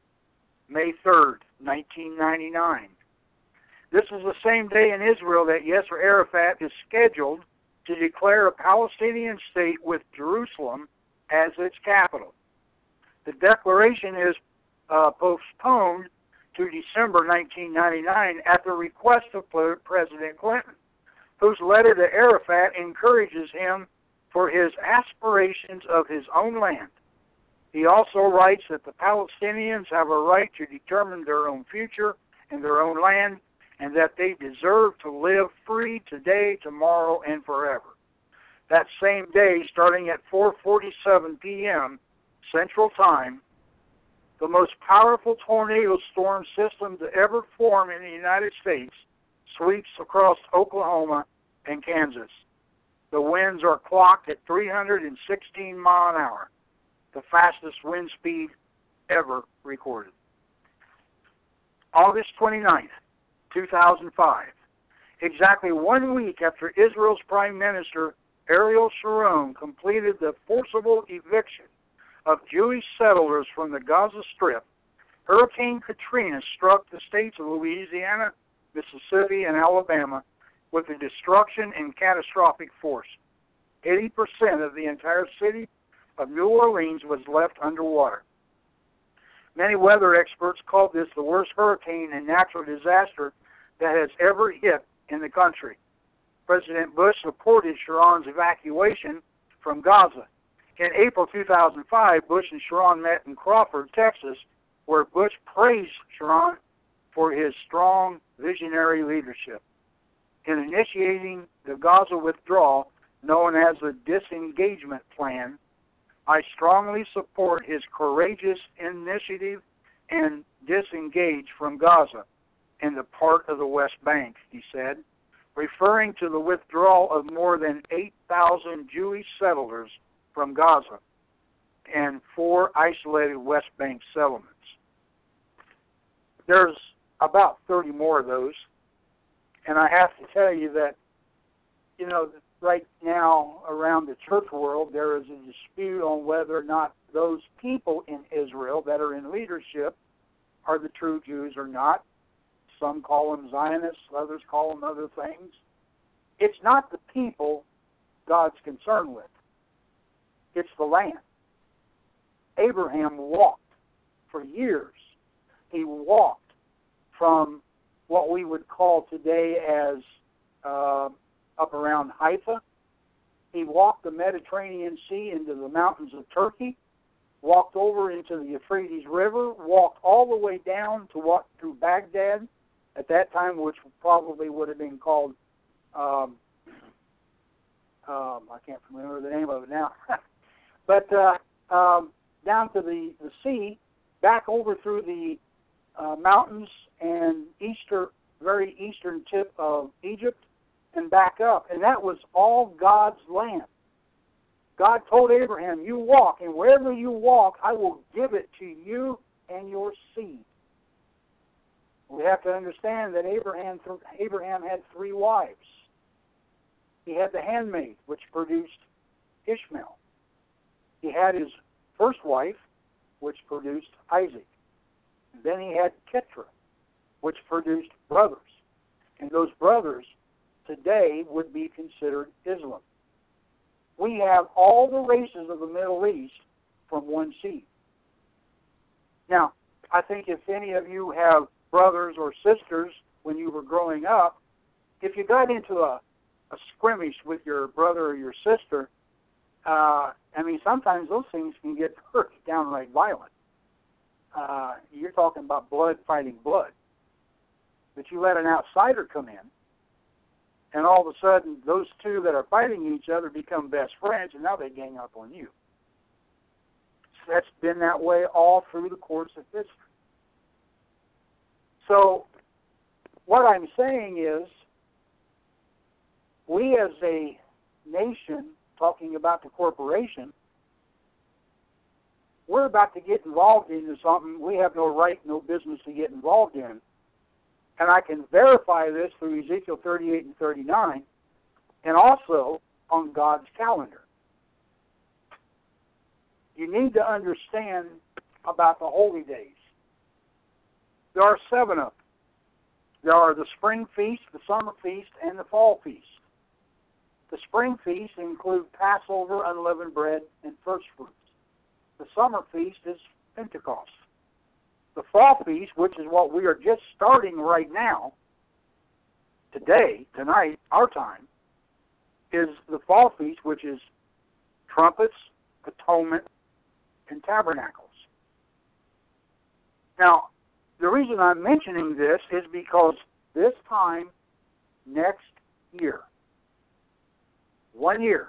[SPEAKER 9] May third, nineteen ninety-nine. This is the same day in Israel that Yasser Arafat is scheduled to declare a Palestinian state with Jerusalem as its capital. The declaration is uh, postponed to December nineteen ninety-nine at the request of President Clinton, whose letter to Arafat encourages him for his aspirations of his own land. He also writes that the Palestinians have a right to determine their own future and their own land, and that they deserve to live free today, tomorrow, and forever. That same day, starting at four forty-seven p.m. Central Time, the most powerful tornado storm system to ever form in the United States sweeps across Oklahoma and Kansas. The winds are clocked at three hundred sixteen miles an hour, the fastest wind speed ever recorded. August twenty-ninth, two thousand five. exactly one week after Israel's Prime Minister Ariel Sharon completed the forcible eviction of Jewish settlers from the Gaza Strip, Hurricane Katrina struck the states of Louisiana, Mississippi, and Alabama with a destruction and catastrophic force. eighty percent of the entire city of New Orleans was left underwater. Many weather experts called this the worst hurricane and natural disaster that has ever hit in the country. President Bush supported Sharon's evacuation from Gaza. In April two thousand five, Bush and Sharon met in Crawford, Texas, where Bush praised Sharon for his strong visionary leadership. In initiating the Gaza withdrawal, known as the Disengagement Plan, I strongly support his courageous initiative and disengage from Gaza and the part of the West Bank, he said, referring to the withdrawal of more than eight thousand Jewish settlers from Gaza and four isolated West Bank settlements. There's about thirty more of those, and I have to tell you that, you know, right now around the church world there is a dispute on whether or not those people in Israel that are in leadership are the true Jews or not. Some call them Zionists, others call them other things. It's not the people God's concerned with. It's the land. Abraham walked for years. He walked from what we would call today as uh, up around Haifa. He walked the Mediterranean Sea into the mountains of Turkey, walked over into the Euphrates River, walked all the way down to what through Baghdad at that time, which probably would have been called, um, um, I can't remember the name of it now, but uh, um, down to the, the sea, back over through the uh, mountains and easter, very eastern tip of Egypt, and back up. And that was all God's land. God told Abraham, you walk, and wherever you walk, I will give it to you and your seed. We have to understand that Abraham, Abraham had three wives. He had the handmaid, which produced Ishmael. He had his first wife, which produced Isaac. And then he had Keturah, which produced brothers. And those brothers today would be considered Islam. We have all the races of the Middle East from one seed. Now, I think if any of you have brothers or sisters when you were growing up, if you got into a, a skirmish with your brother or your sister, uh, I mean, sometimes those things can get hurt, downright violent. Uh, you're talking about blood fighting blood. But you let an outsider come in, and all of a sudden, those two that are fighting each other become best friends, and now they gang up on you. So that's been that way all through the course of history. So what I'm saying is, we as a nation, talking about the corporation, we're about to get involved into something we have no right, no business to get involved in. And I can verify this through Ezekiel thirty-eight and thirty-nine, and also on God's calendar. You need to understand about the holy days. There are seven of them. There are the spring feast, the summer feast, and the fall feast. The spring feast include Passover, unleavened bread, and first fruits. The summer feast is Pentecost. The fall feast, which is what we are just starting right now, today, tonight, our time, is the fall feast, which is trumpets, atonement, and tabernacles. Now, the reason I'm mentioning this is because this time next year, one year,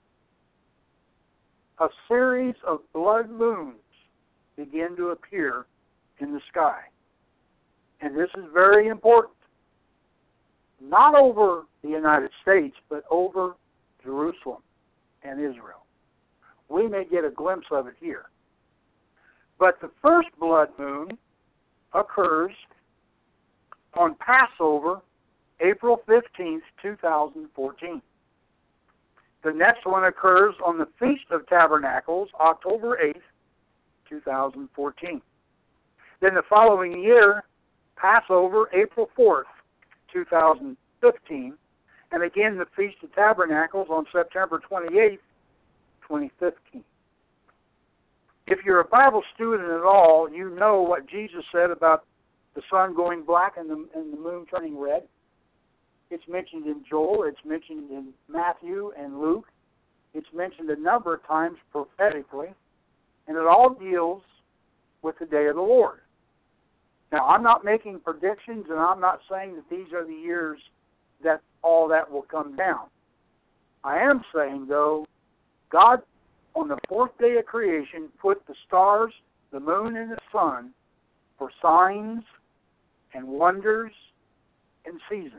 [SPEAKER 9] a series of blood moons begin to appear in the sky. And this is very important. Not over the United States, but over Jerusalem and Israel. We may get a glimpse of it here. But the first blood moon occurs on Passover April fifteenth, two thousand fourteen. The next one occurs on the Feast of Tabernacles, October eighth, two thousand fourteen. Then the following year, Passover, April fourth, two thousand fifteen. And again, the Feast of Tabernacles on September twenty-eighth, twenty fifteen. If you're a Bible student at all, you know what Jesus said about the sun going black and the, and the moon turning red. It's mentioned in Joel, it's mentioned in Matthew and Luke. It's mentioned a number of times prophetically, and it all deals with the day of the Lord. Now, I'm not making predictions, and I'm not saying that these are the years that all that will come down. I am saying, though, God, on the fourth day of creation, put the stars, the moon, and the sun for signs and wonders and seasons.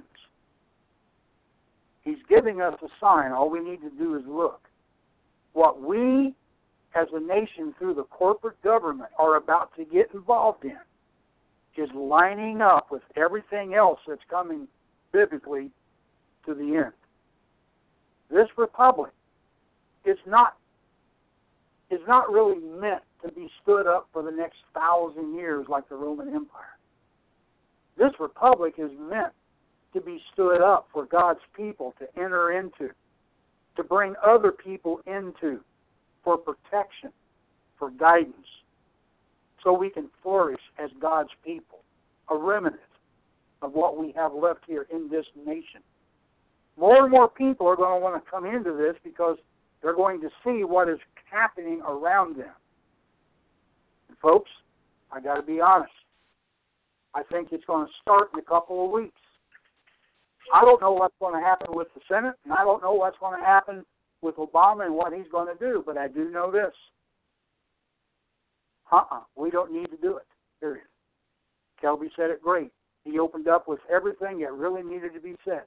[SPEAKER 9] He's giving us a sign. All we need to do is look. What we, as a nation, through the corporate government, are about to get involved in is lining up with everything else that's coming biblically to the end. This republic is not is not really meant to be stood up for the next thousand years like the Roman Empire. This republic is meant to be stood up for God's people to enter into, to bring other people into, for protection, for guidance, so we can flourish as God's people, a remnant of what we have left here in this nation. More and more people are going to want to come into this because they're going to see what is happening around them. And folks, I got to be honest. I think it's going to start in a couple of weeks. I don't know what's going to happen with the Senate, and I don't know what's going to happen with Obama and what he's going to do, but I do know this. Uh-uh, we don't need to do it, period. Kelby said it great. He opened up with everything that really needed to be said.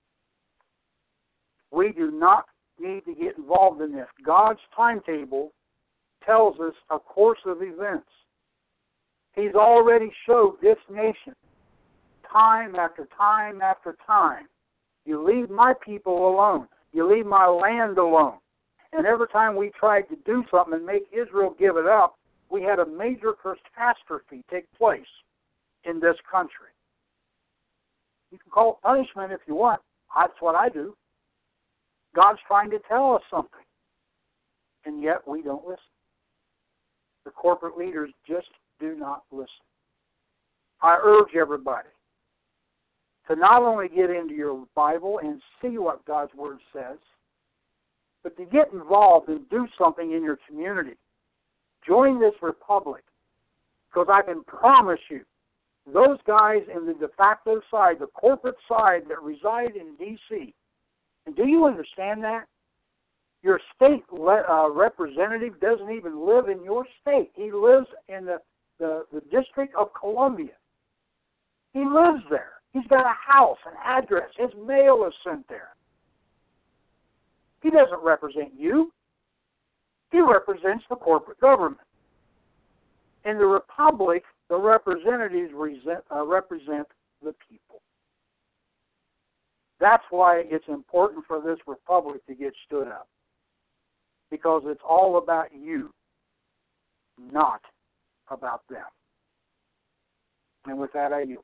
[SPEAKER 9] We do not need to get involved in this. God's timetable tells us a course of events. He's already showed this nation time after time after time. You leave my people alone. You leave my land alone. And every time we tried to do something and make Israel give it up, we had a major catastrophe take place in this country. You can call it punishment if you want. That's what I do. God's trying to tell us something, and yet we don't listen. The corporate leaders just do not listen. I urge everybody to not only get into your Bible and see what God's Word says, but to get involved and do something in your community. Join this republic, because I can promise you, those guys in the de facto side, the corporate side that reside in D C, and do you understand that? Your state uh, representative doesn't even live in your state. He lives in the, the, the District of Columbia. He lives there. He's got a house, an address. His mail is sent there. He doesn't represent you. He represents the corporate government. In the republic, the representatives resent, uh, represent the people. That's why it's important for this republic to get stood up. Because it's all about you, not about them. And with that, I yield.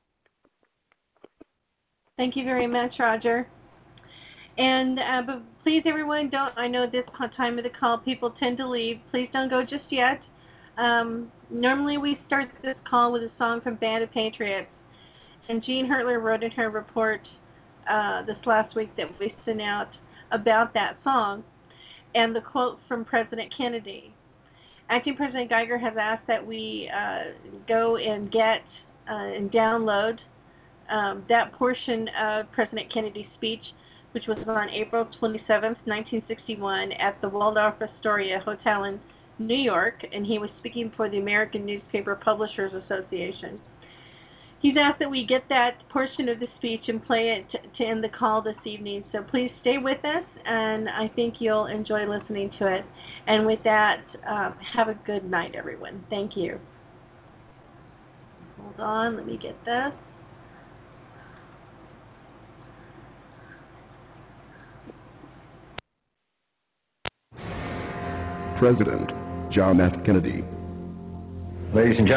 [SPEAKER 4] Thank you very much, Roger. And uh, but please, everyone, don't. I know this time of the call, people tend to leave. Please don't go just yet. Um, normally, we start this call with a song from Band of Patriots, and Jean Hertler wrote in her report uh, this last week that we sent out about that song, and the quote from President Kennedy. Acting President Geiger has asked that we uh, go and get uh, and download um, that portion of President Kennedy's speech, which was on April twenty-seventh, nineteen sixty-one, at the Waldorf Astoria Hotel in New York, and he was speaking for the American Newspaper Publishers Association. He's asked that we get that portion of the speech and play it to, to end the call this evening, so please stay with us, and I think you'll enjoy listening to it. And with that, um, have a good night, everyone. Thank you. Hold on, let me get this.
[SPEAKER 10] President, John F. Kennedy.
[SPEAKER 1] Ladies and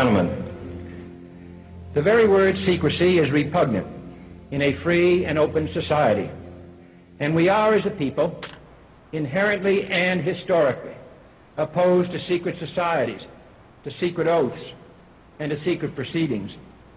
[SPEAKER 1] gentlemen, the very word secrecy is repugnant in a free and open society, and we are, as a people, inherently and historically opposed to secret societies, to secret oaths, and to secret proceedings.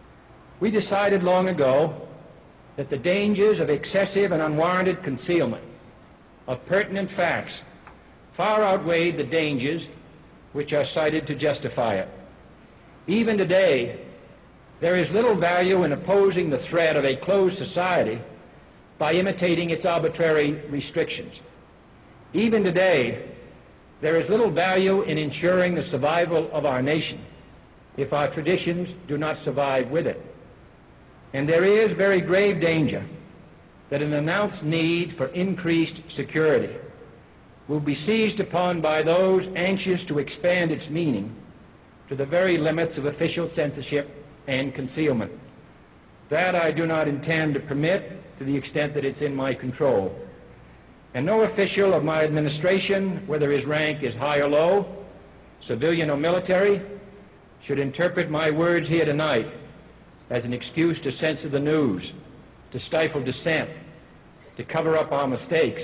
[SPEAKER 1] We decided long ago that the dangers of excessive and unwarranted concealment of pertinent facts far outweighed the dangers which are cited to justify it. Even today, there is little value in opposing the threat of a closed society by imitating its arbitrary restrictions. Even today, there is little value in ensuring the survival of our nation if our traditions do not survive with it. And there is very grave danger that an announced need for increased security will be seized upon by those anxious to expand its meaning to the very limits of official censorship and concealment. That I do not intend to permit to the extent that it's in my control. And no official of my administration, whether his rank is high or low, civilian or military, should interpret my words here tonight as an excuse to censor the news, to stifle dissent, to cover up our mistakes,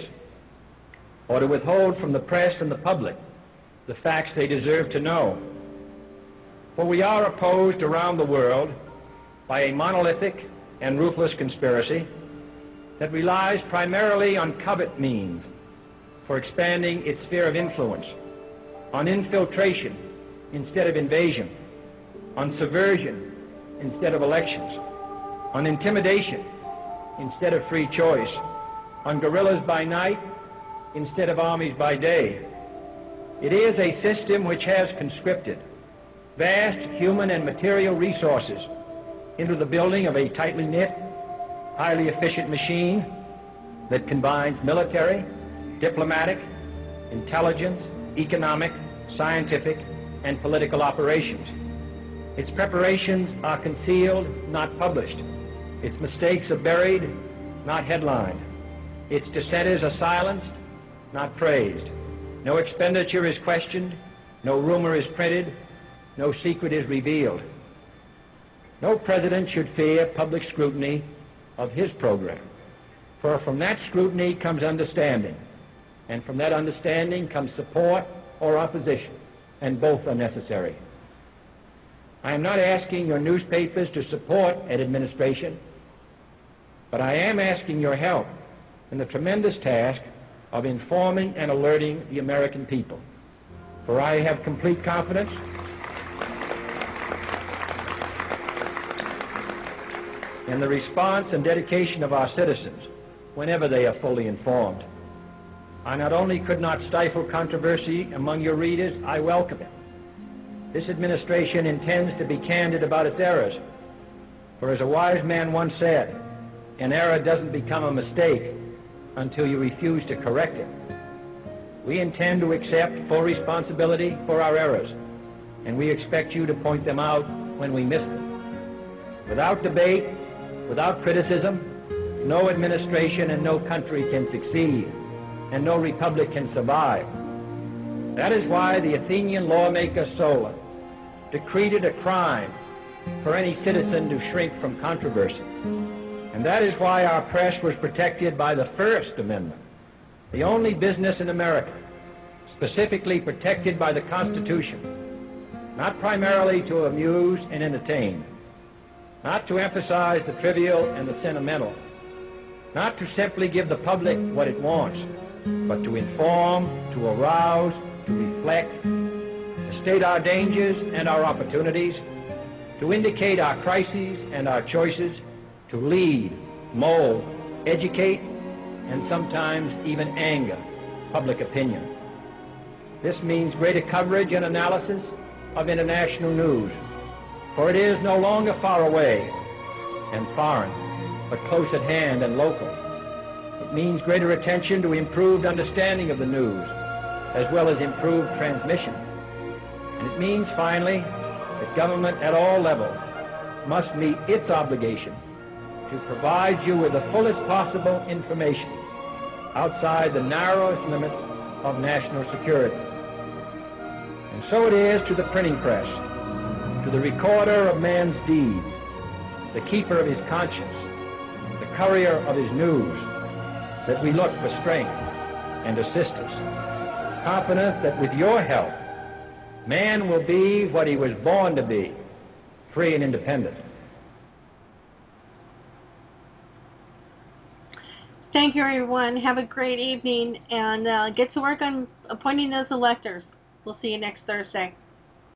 [SPEAKER 1] or to withhold from the press and the public the facts they deserve to know. For we are opposed around the world by a monolithic and ruthless conspiracy that relies primarily on covert means for expanding its sphere of influence, on infiltration instead of invasion, on subversion instead of elections, on intimidation instead of free choice, on guerrillas by night instead of armies by day. It is a system which has conscripted vast human and material resources into the building of a tightly knit, highly efficient machine that combines military, diplomatic, intelligence, economic, scientific, and political operations. Its preparations are concealed, not published. Its mistakes are buried, not headlined. Its dissenters are silenced, not praised. No expenditure is questioned, no rumor is printed, no secret is revealed. No president should fear public scrutiny of his program, for from that scrutiny comes understanding, and from that understanding comes support or opposition, and both are necessary. I am not asking your newspapers to support an administration, but I am asking your help in the tremendous task of informing and alerting the American people. For I have complete confidence in the response and dedication of our citizens whenever they are fully informed. I not only could not stifle controversy among your readers, I welcome it. This administration intends to be candid about its errors. For as a wise man once said, an error doesn't become a mistake until you refuse to correct it. We intend to accept full responsibility for our errors, and we expect you to point them out when we miss them. Without debate, without criticism, no administration and no country can succeed, and no republic can survive. That is why the Athenian lawmaker Solon decreed it a crime for any citizen to shrink from controversy. And that is why our press was protected by the First Amendment, the only business in America specifically protected by the Constitution, not primarily to amuse and entertain, not to emphasize the trivial and the sentimental, not to simply give the public what it wants, but to inform, to arouse, to reflect, to state our dangers and our opportunities, to indicate our crises and our choices, to lead, mold, educate, and sometimes even anger public opinion. This means greater coverage and analysis of international news, for it is no longer far away and foreign, but close at hand and local. It means greater attention to improved understanding of the news, as well as improved transmission. And it means, finally, that government at all levels must meet its obligation to provide you with the fullest possible information outside the narrowest limits of national security. so it is to the printing press, to the recorder of man's deeds, the keeper of his conscience, the courier of his news, that we look for strength and assistance, confident that with your help, man will be what he was born to be, free and independent.
[SPEAKER 4] Thank you, everyone. Have a great evening, and uh, get to work on appointing those electors. We'll see you next Thursday.